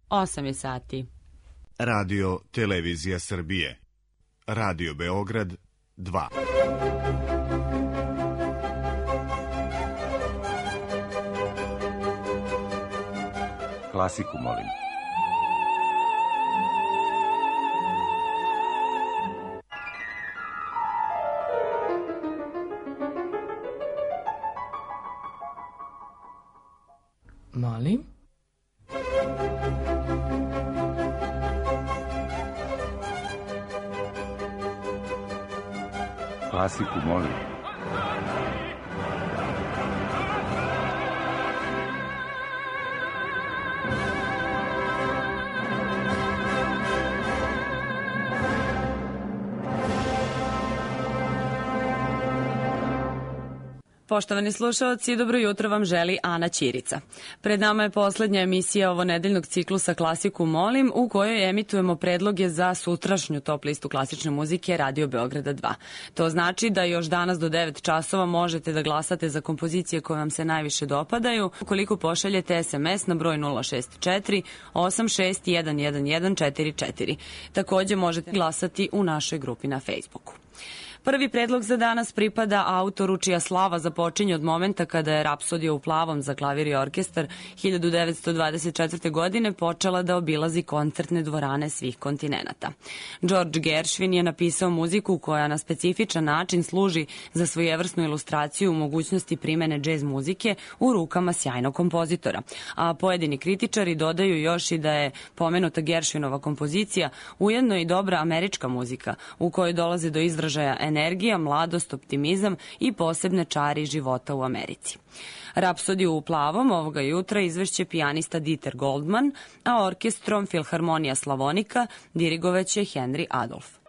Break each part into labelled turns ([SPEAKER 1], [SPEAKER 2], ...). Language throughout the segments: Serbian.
[SPEAKER 1] 8 je sati.
[SPEAKER 2] Radio Televizija Srbije. Radio Beograd 2.
[SPEAKER 3] Klasiku, molim.
[SPEAKER 4] Molim?
[SPEAKER 3] Klasiku, molim.
[SPEAKER 1] Poštovani slušalci, dobro jutro vam želi Ana Ćirica. Pred nama je poslednja emisija ovonedeljnog ciklusa Klasiku molim, u kojoj emitujemo predloge za sutrašnju top listu klasične muzike Radio Beograda 2. To znači da još danas do 9 časova možete da glasate za kompozicije koje vam se najviše dopadaju ukoliko pošaljete SMS na broj 064 86 11144. Takođe možete glasati u našoj grupi na Facebooku. Prvi predlog za danas pripada autoru čija slava započinje od momenta kada je Rapsodija u plavom za klavir i orkestar 1924. godine počela da obilazi koncertne dvorane svih kontinenata. George Gershwin je napisao muziku koja na specifičan način služi za svojevrsnu ilustraciju mogućnosti primene džez muzike u rukama sjajnog kompozitora. A pojedini kritičari dodaju još i da je pomenuta Gershwinova kompozicija ujedno i dobra američka muzika u kojoj dolaze do izražaja energija, mladost, optimizam i posebne čari života u Americi. Rapsodiju u plavom ovoga jutra izvešće pijanista Dieter Goldman, a orkestrom Filharmonija Slavonika dirigovaće Henry Adolf.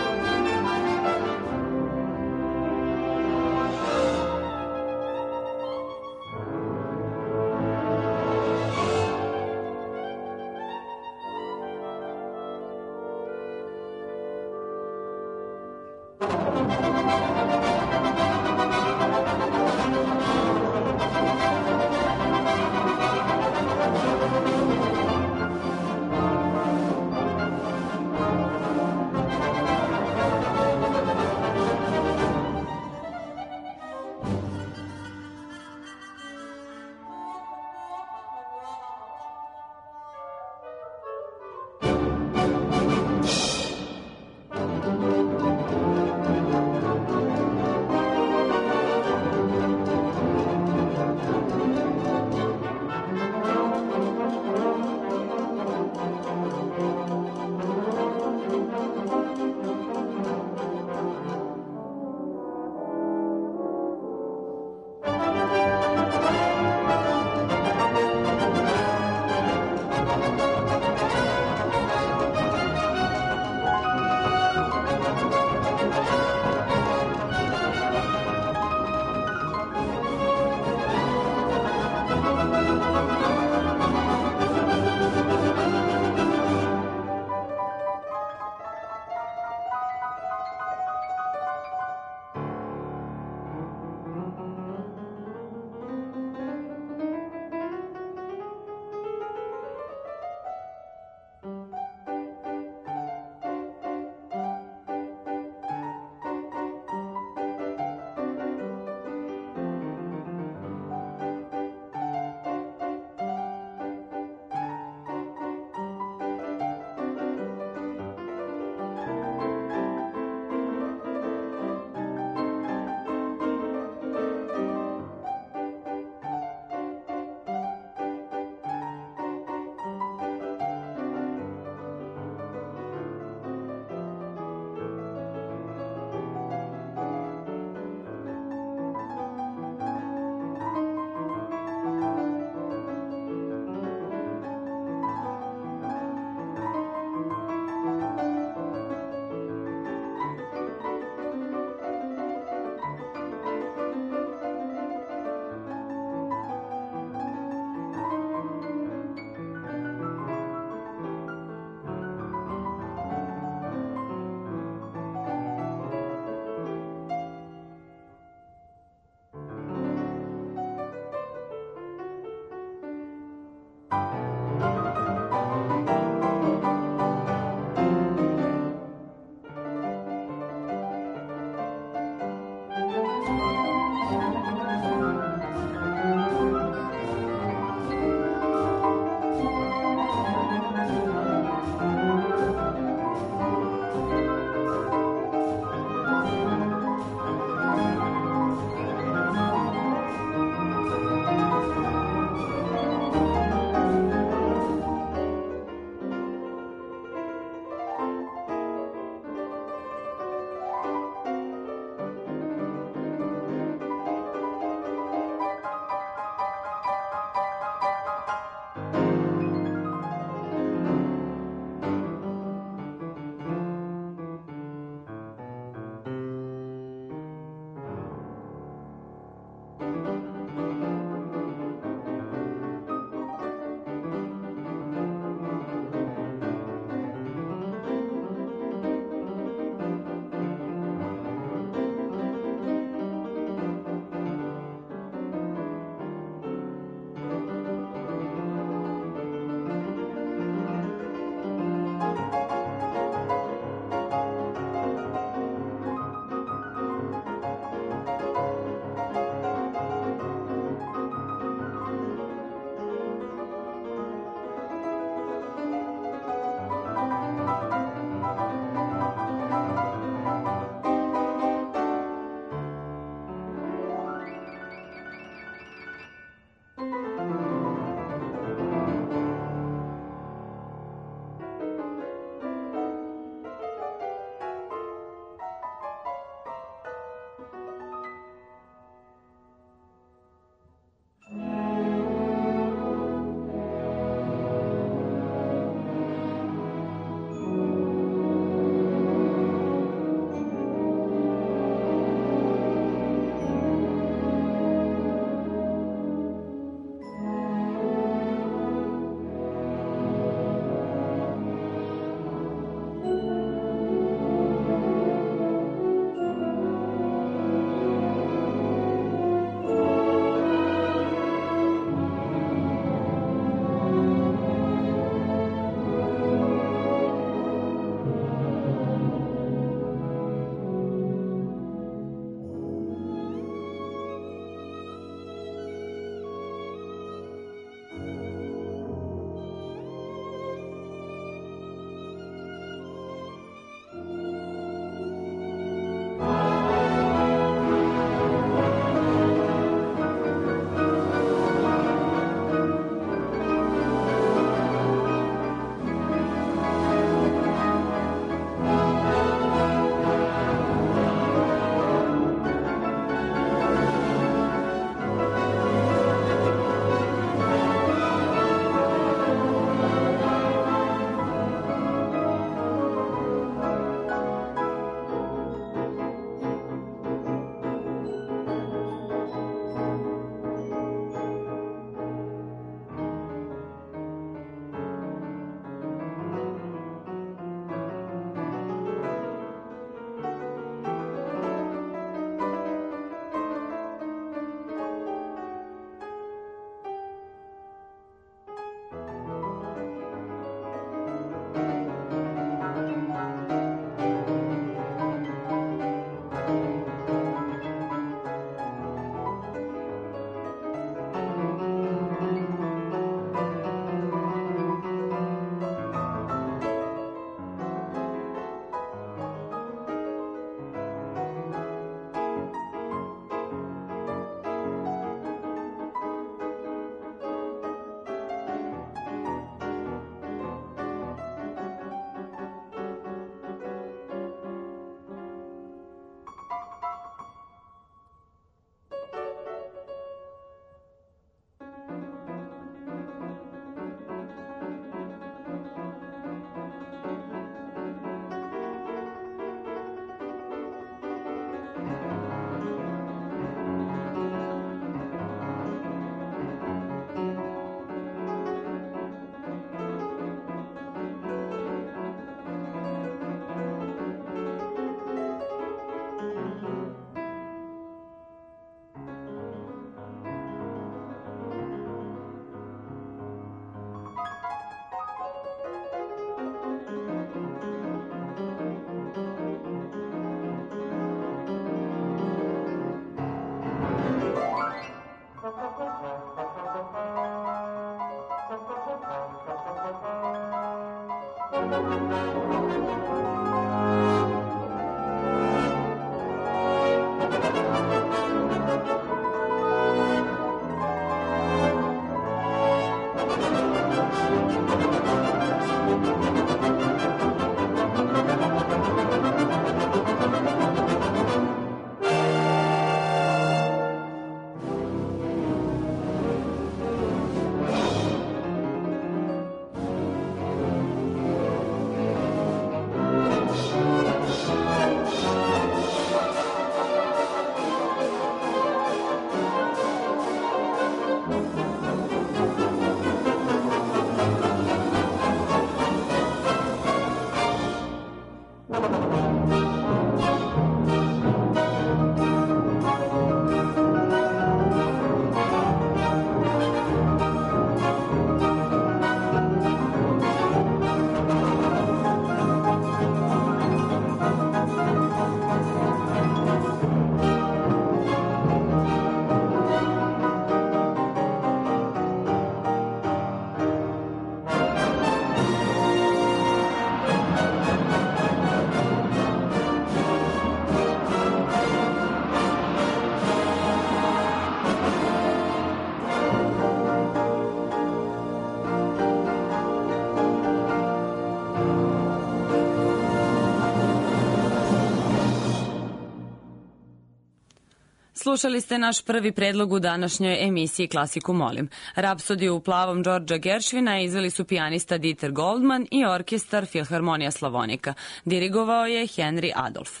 [SPEAKER 1] Slušali ste naš prvi predlog u današnjoj emisiji Klasiku molim. Rapsodiju u plavom Đorđa Geršvina izveli su pijanista Dieter Goldman i orkestar Filharmonija Slavonika. Dirigovao je Henry Adolf.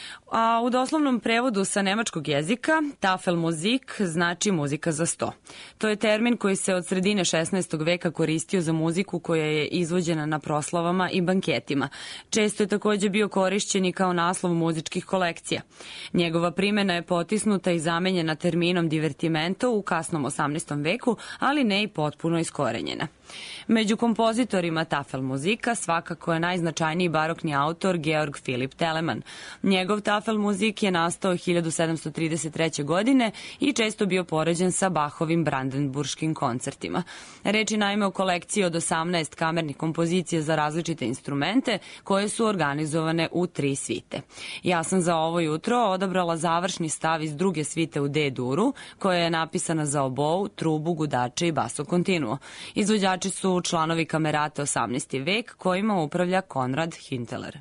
[SPEAKER 1] A u doslovnom prevodu sa nemačkog jezika Tafelmusik znači muzika za sto. To je termin koji se od sredine 16. veka koristio za muziku koja je izvođena na proslavama i banketima. Često je takođe bio korišćen i kao naslov muzičkih kolekcija. Njegova primena je potisnuta i zamenjena terminom divertimento u kasnom 18. veku, ali ne i potpuno iskorenjena. Među kompozitorima Tafelmuzika svakako je najznačajniji barokni autor Georg Philipp Telemann. Njegov Tafelmuzik je nastao 1733. godine i često bio poređen sa Bachovim brandenburškim koncertima. Reč je naime o kolekciji od 18 kamernih kompozicija za različite instrumente koje su organizovane u 3 svite. Ja sam za ovo jutro odabrala završni stav iz druge svite u D-duru, koja je napisana za obou, trubu, gudače i baso kontinuo. Izvođači su članovi kamerate 18. vek kojima upravlja Konrad Hinteler.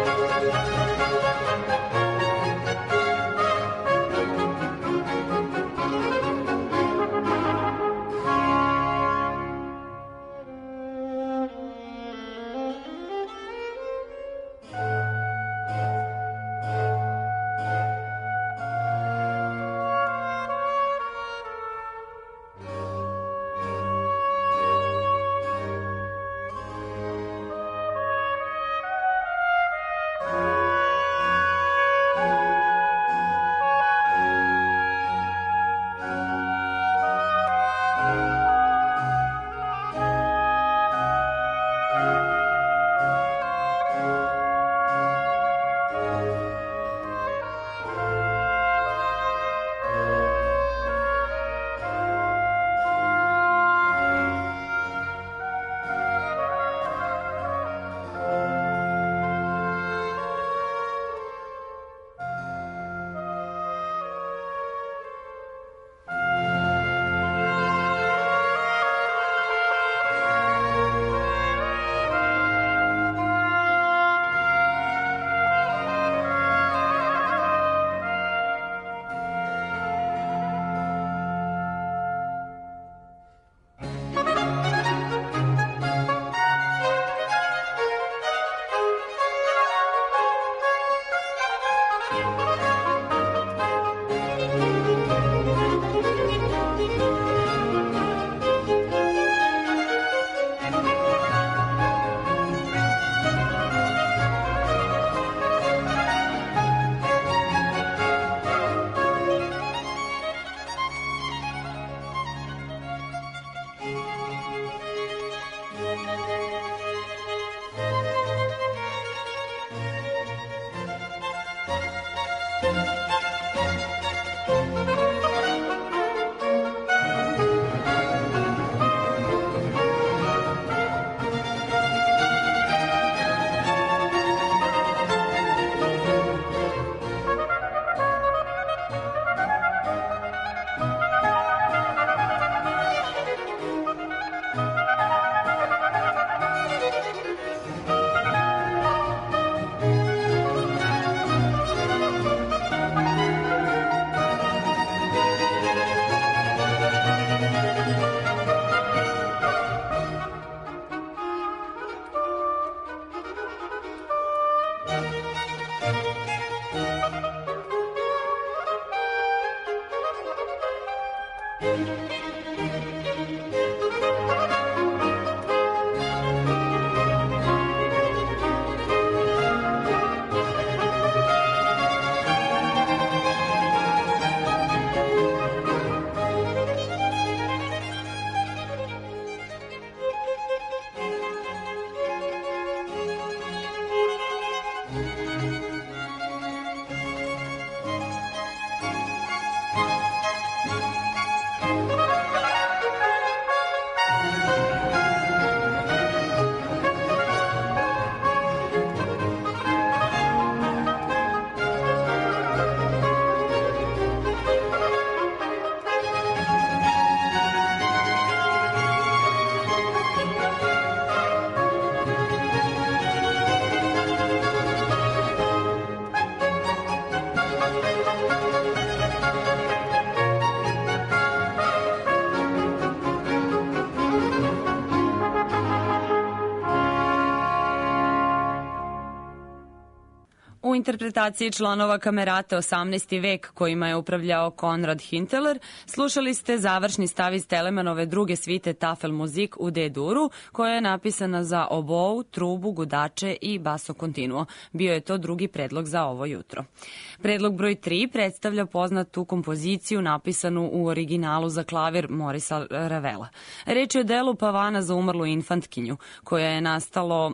[SPEAKER 1] U interpretaciji članova Kamerate 18. vek kojima je upravljao Konrad Hinteler, slušali ste završni stav iz Telemanove druge svite Tafelmusik u D-duru, koja je napisana za obou, trubu, gudače i baso continuo. Bio je to drugi predlog za ovo jutro. Predlog broj 3 predstavlja poznatu kompoziciju napisanu u originalu za klavir Morisa Ravela. Reč je o delu Pavana za umrlu infantkinju, koja je nastalo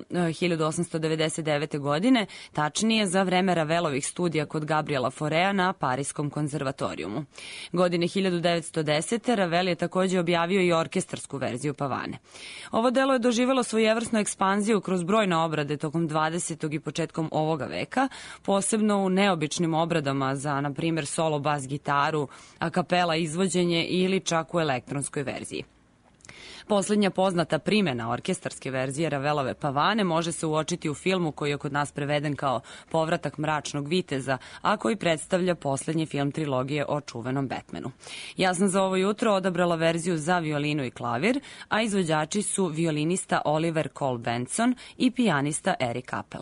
[SPEAKER 1] 1899. godine, tačnije za vreme Ravelovih studija kod Gabriela Faurea na Pariskom konzervatorijumu. Godine 1910. Ravel je takođe objavio i orkestarsku verziju Pavane. Ovo delo je doživelo svojevrsnu ekspanziju kroz brojne obrade tokom 20. i početkom ovoga veka, posebno u neobičnim obradama za, na primjer, solo bas gitaru, a kapela izvođenje ili čak u elektronskoj verziji. Poslednja poznata primena orkestarske verzije Ravelove Pavane može se uočiti u filmu koji je kod nas preveden kao Povratak mračnog viteza, a koji predstavlja poslednji film trilogije o čuvenom Batmanu. Ja sam za ovo jutro odabrala verziju za violinu i klavir, a izvođači su violinista Oliver Cole Benson i pijanista Eric Appel.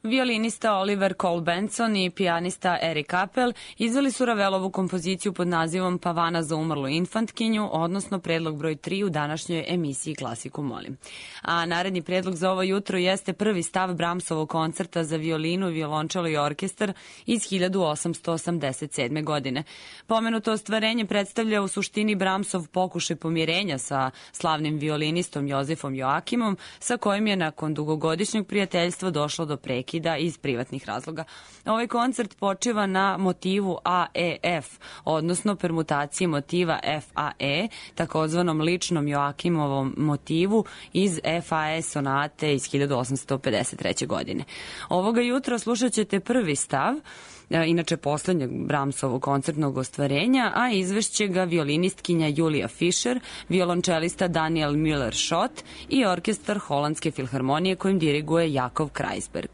[SPEAKER 1] Violinista Oliver Cole Benson i pijanista Eric Appel izveli su Ravelovu kompoziciju pod nazivom Pavana za umrlu infantkinju, odnosno predlog broj 3 u današnjoj emisiji Klasiku molim. A naredni predlog za ovo jutro jeste prvi stav Brahmsovog koncerta za violinu, violončelo i orkestar iz 1887. godine. Pomenuto ostvarenje predstavlja u suštini Brahmsov pokušaj pomirenja sa slavnim violinistom Jozefom Joakimom, sa kojim je nakon dugogodišnjeg prijateljstva došlo do prekida iz privatnih razloga. Ovaj koncert počiva na motivu AEF, odnosno permutaciji motiva FAE, takozvanom ličnom Joakimovom motivu iz FAE sonate iz 1853. godine. Ovoga jutra slušat ćete prvi stav, inače poslednjeg Brahmsovog koncertnog ostvarenja, a izvešće ga violinistkinja Julija Fischer, violončelista Daniel Müller-Schott i orkestar Holandske filharmonije kojim diriguje Jakov Kreisberg.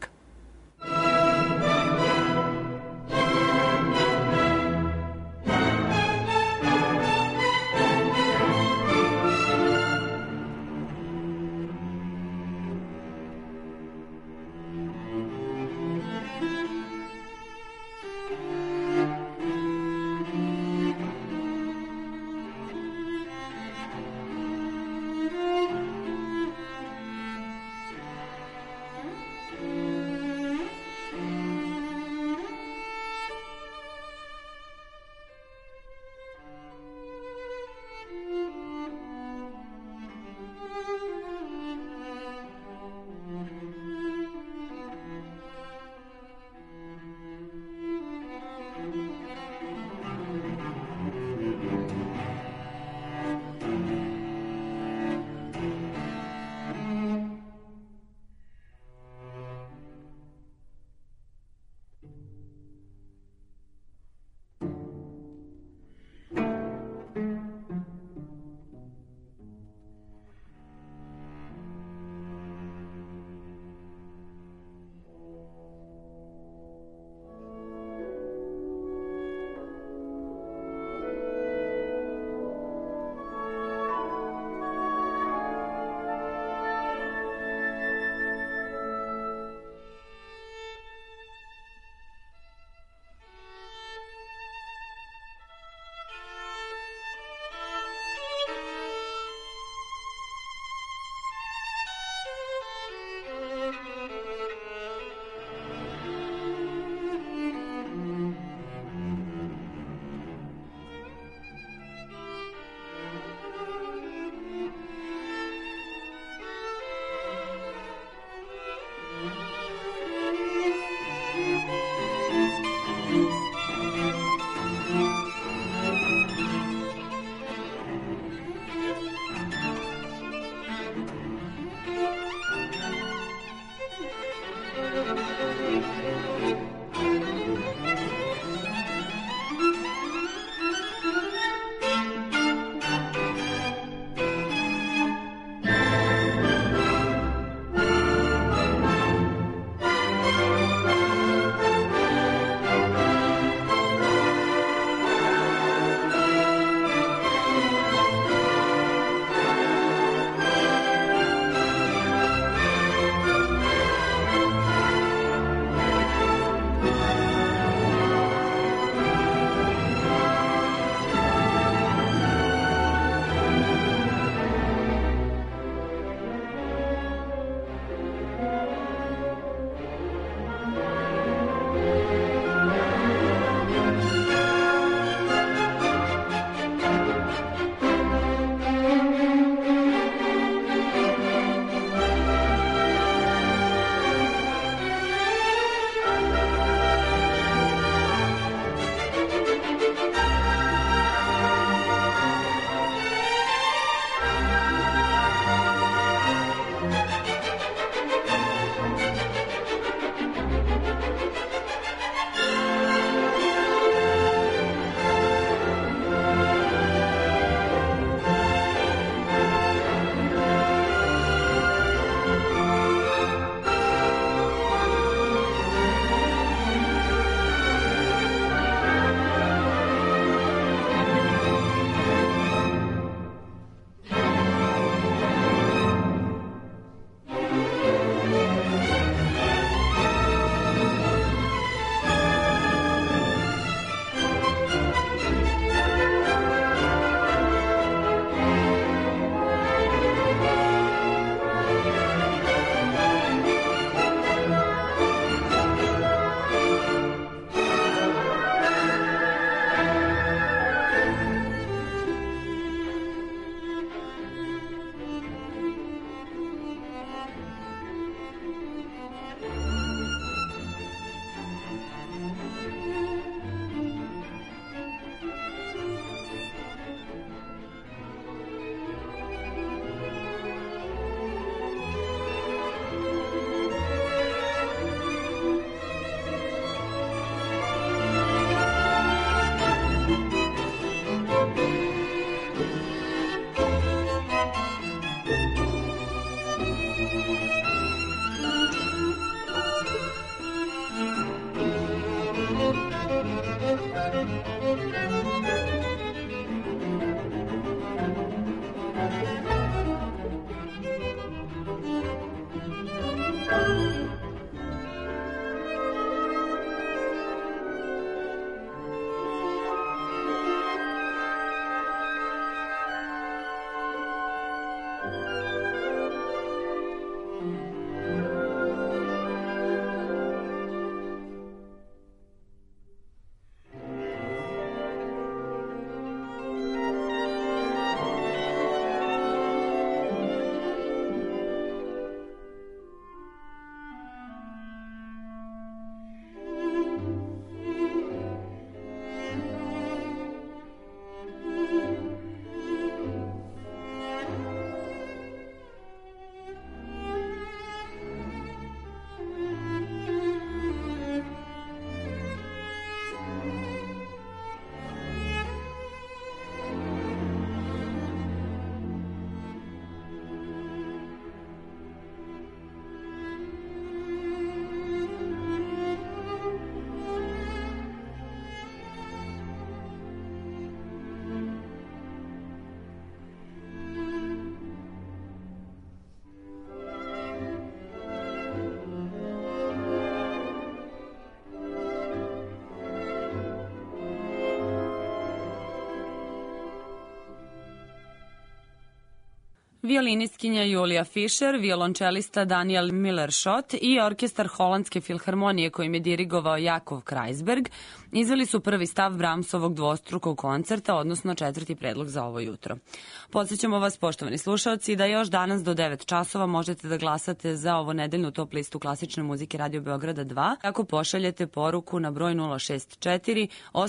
[SPEAKER 1] Violinistkinja Julija Fischer, violončelista Daniel Miller-Schott i orkestar Holandske filharmonije kojim je dirigovao Jakov Kreisberg izveli su prvi stav Brahmsovog dvostrukog koncerta, odnosno četvrti predlog za ovo jutro. Podsjećamo vas, poštovani slušaoci, da još danas do 9 časova možete da glasate za ovo nedeljnu top listu klasične muzike Radio Beograda 2 ako pošaljete poruku na broj 064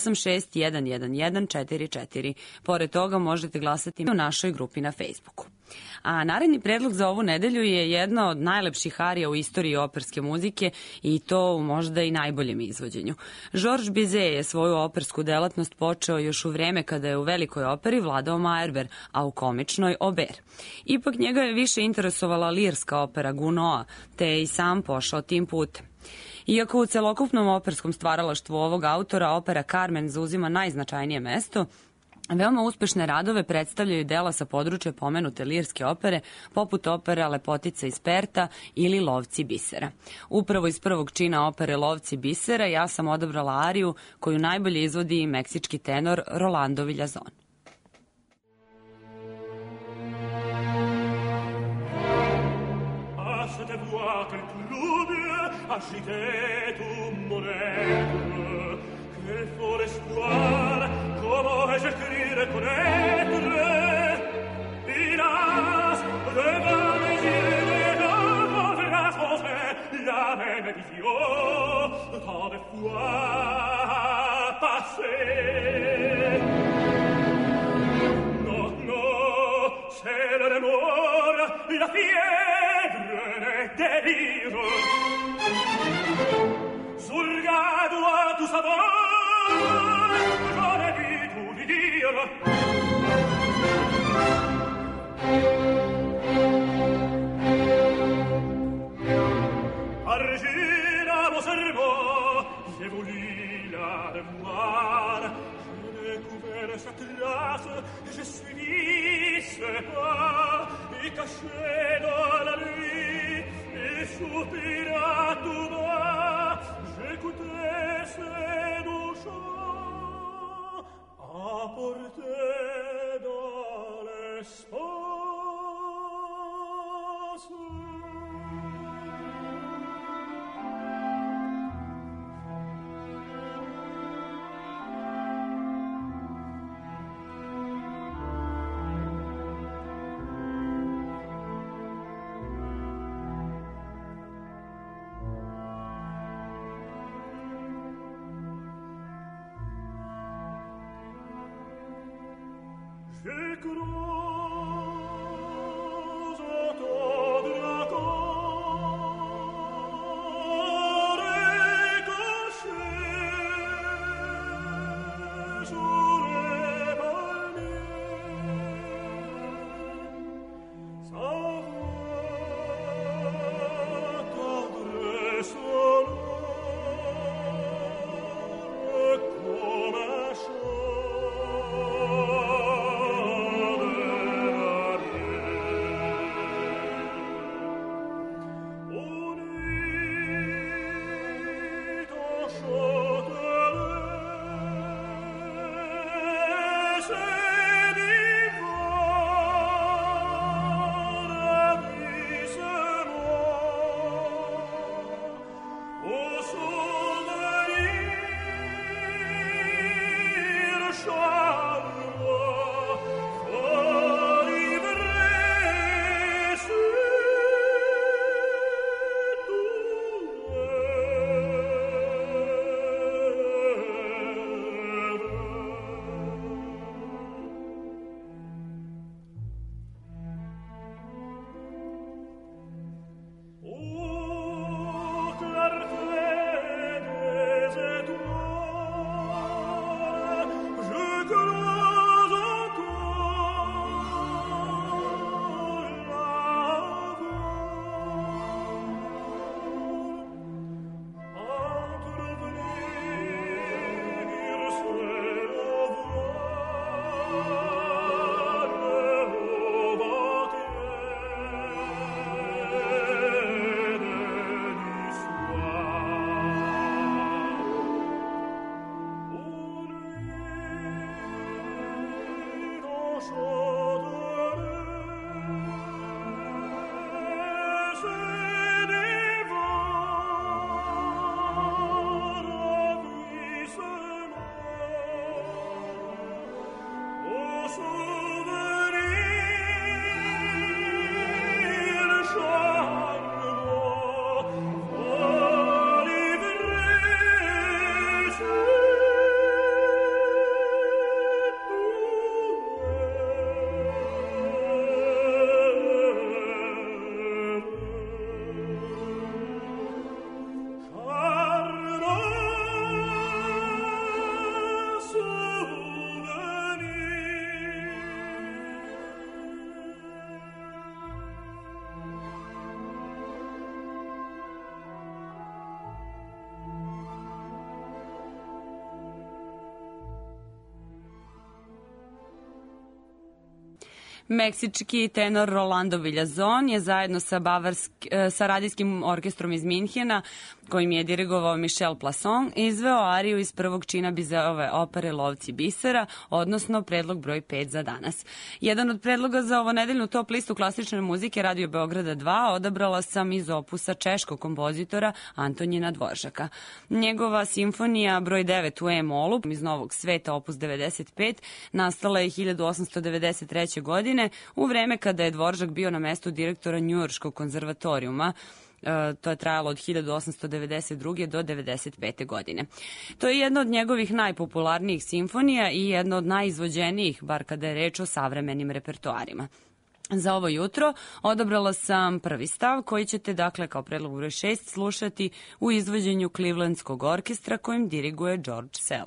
[SPEAKER 1] 86 11144. Pored toga možete glasati u našoj grupi na Facebooku. A naredni predlog za ovu nedelju je jedna od najlepših arija u istoriji operske muzike i to u možda i najboljem izvođenju. Georges Bizet je svoju opersku delatnost počeo još u vreme kada je u velikoj operi vladao Meyerbeer, a u komičnoj Auber. Ipak njega je više interesovala lirska opera Gounod, te je i sam pošao tim putem. Iako u celokupnom operskom stvaralaštvu ovog autora opera Carmen zauzima najznačajnije mesto, veoma uspešne radove predstavljaju dela sa područja pomenute lirske opere, poput opere Lepotica iz Perta ili Lovci bisera. Upravo iz prvog čina opere Lovci bisera ja sam odabrala ariju koju najbolje izvodi meksički tenor Rolando Villazon.
[SPEAKER 3] Comment ai-je cru reconnaître, hélas, devant les yeux des gens, je transmettrai la même vision, tant de fois passée. Non, non, c'est le remords, la fièvre, le délire. Sul gado à tout savoir, j'en ai vu tout lui dire. Argile à mon cerveau, j'ai voulu la revoir. J'ai découvert sa trace, j'ai suivi ses pas, et caché dans la nuit, et soupira tout bas. J'écoutais ses doux chants, apportés dans l'espace. Je croise entendre la corde cachée sous les palmiers. Sa voix tendre et sonore comme un
[SPEAKER 1] Meksički tenor Rolando Villazon je zajedno sa radijskim orkestrom iz Minhena, kojim je dirigovao Michel Plasson, izveo ariju iz prvog čina Bizeove opere Lovci bisera, odnosno predlog broj 5 za danas. Jedan od predloga za ovo nedeljnu top listu klasične muzike Radio Beograda 2 odabrala sam iz opusa češkog kompozitora Antonina Dvoržaka. Njegova simfonija broj 9 u E-molu iz Novog sveta, opus 95, nastala je 1893. godine u vreme kada je Dvoržak bio na mestu direktora Njujorškog konzervatorijuma. To je trajalo od 1892. do 95. godine. To je jedna od njegovih najpopularnijih simfonija i jedna od najizvođenijih, bar kada je reč o savremenim repertoarima. Za ovo jutro odabrala sam prvi stav koji ćete, dakle, kao predlog broj 6 slušati u izvođenju Clevelandskog orkestra kojim diriguje George Sell.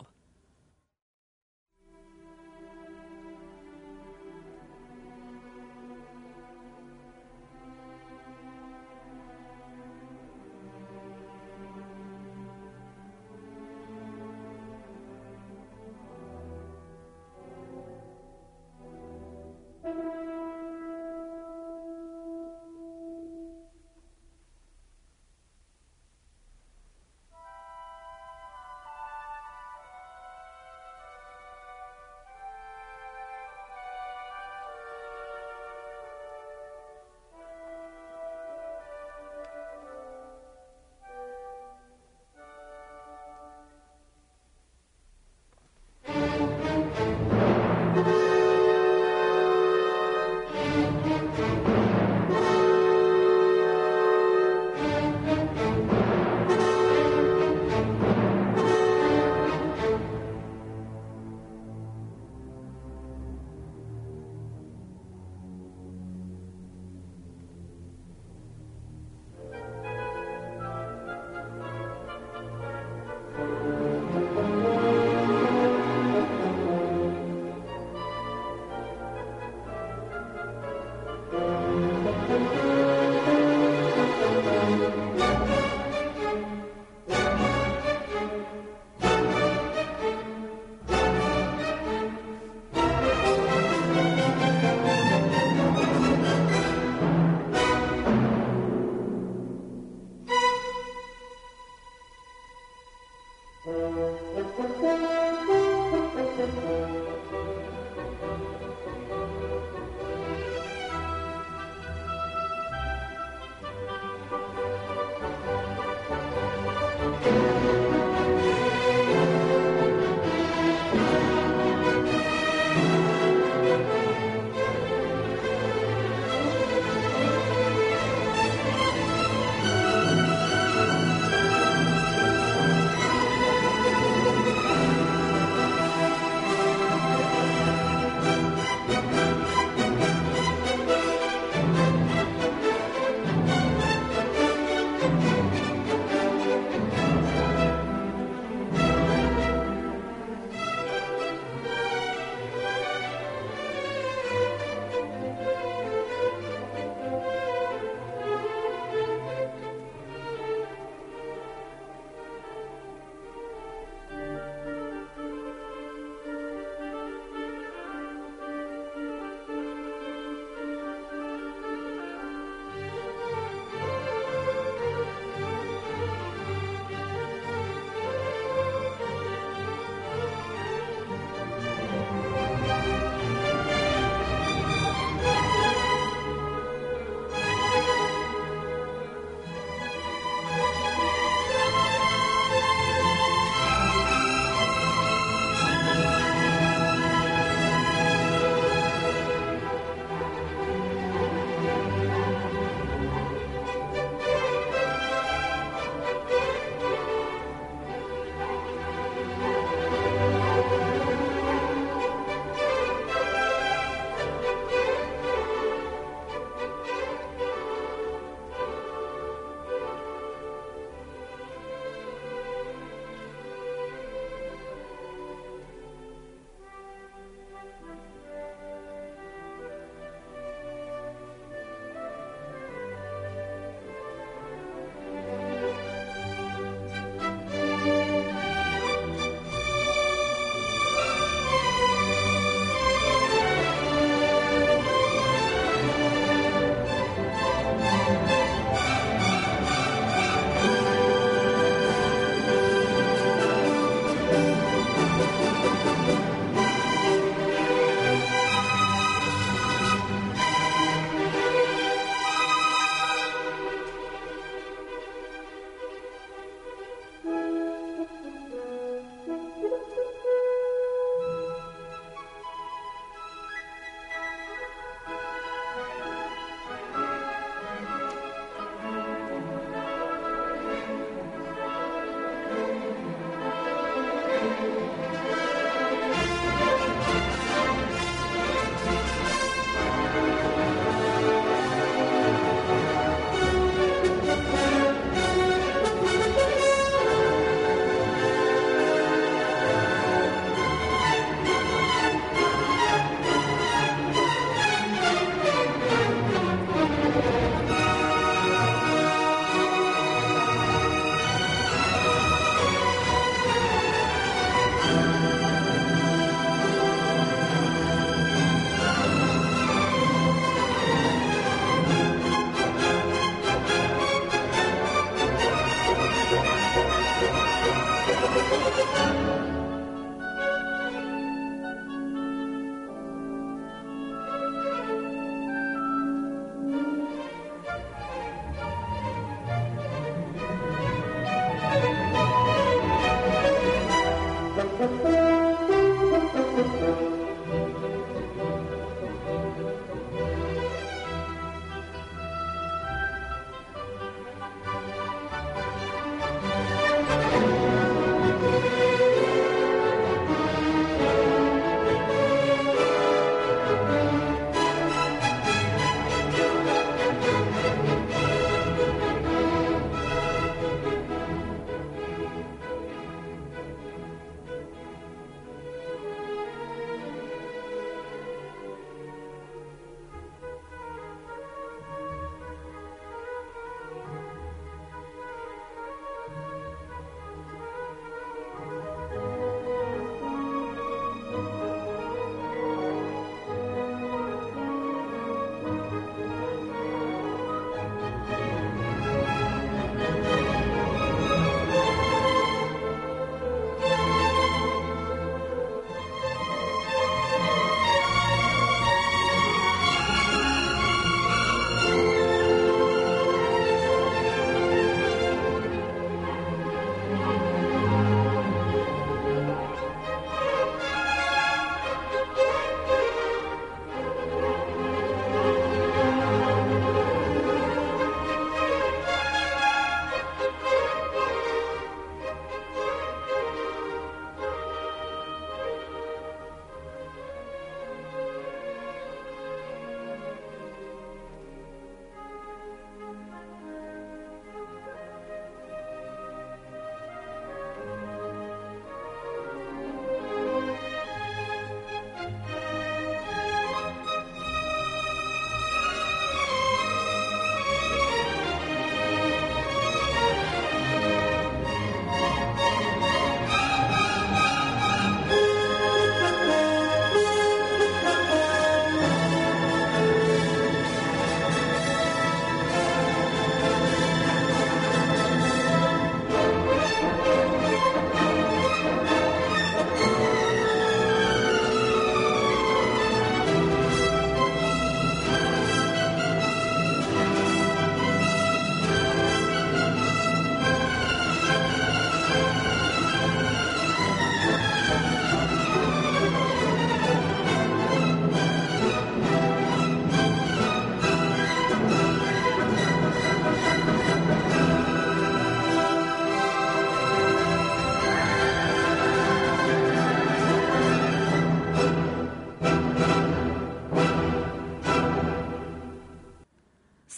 [SPEAKER 4] Thank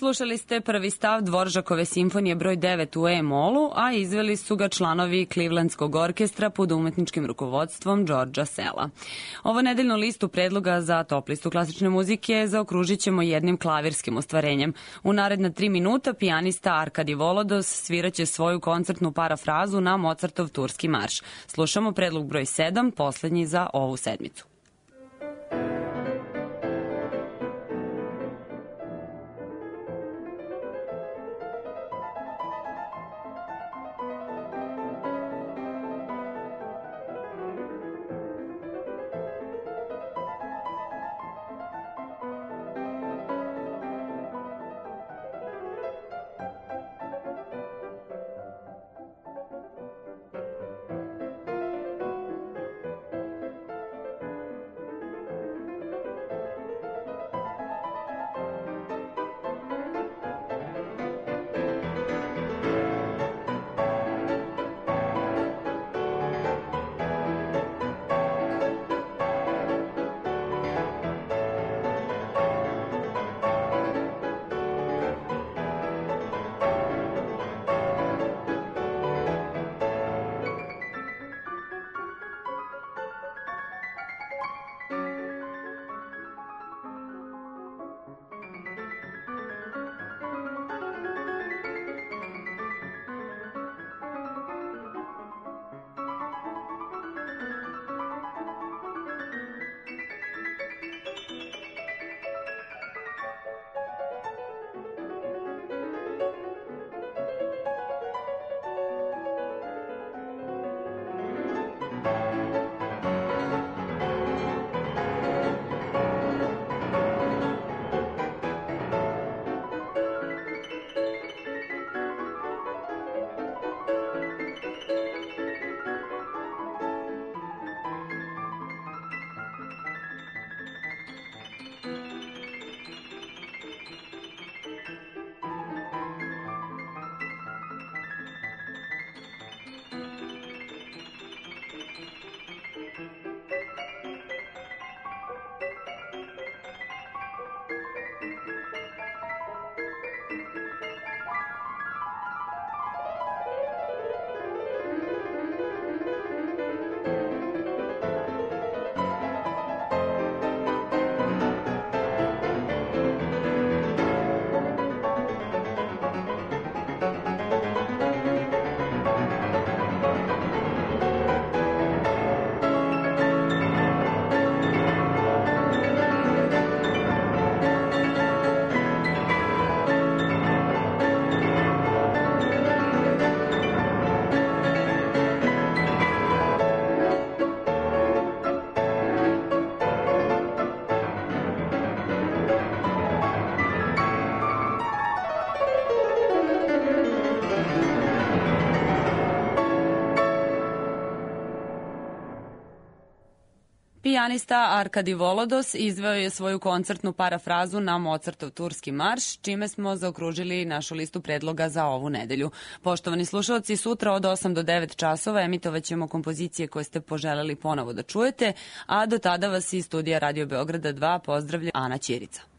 [SPEAKER 1] Slušali ste prvi stav Dvoržakove simfonije broj 9 u E-molu, a izveli su ga članovi Clevelandskog orkestra pod umetničkim rukovodstvom Georgea Sella. Ovo nedeljnu listu predloga za top listu klasične muzike zaokružit ćemo jednim klavirskim ostvarenjem. U naredna 3 minuta pijanista Arkadi Volodos sviraće svoju koncertnu parafrazu na Mozartov Turski marš. Slušamo predlog broj 7, poslednji za ovu sedmicu. Pijanista Arkadi Volodos izveo je svoju koncertnu parafrazu na Mozartov Turski marš, čime smo zaokružili našu listu predloga za ovu nedelju. Poštovani slušalci, sutra od 8 do 9 časova emitovaćemo kompozicije koje ste poželeli ponovo da čujete, a do tada vas iz studija Radio Beograda 2 pozdravlja Ana Ćirica.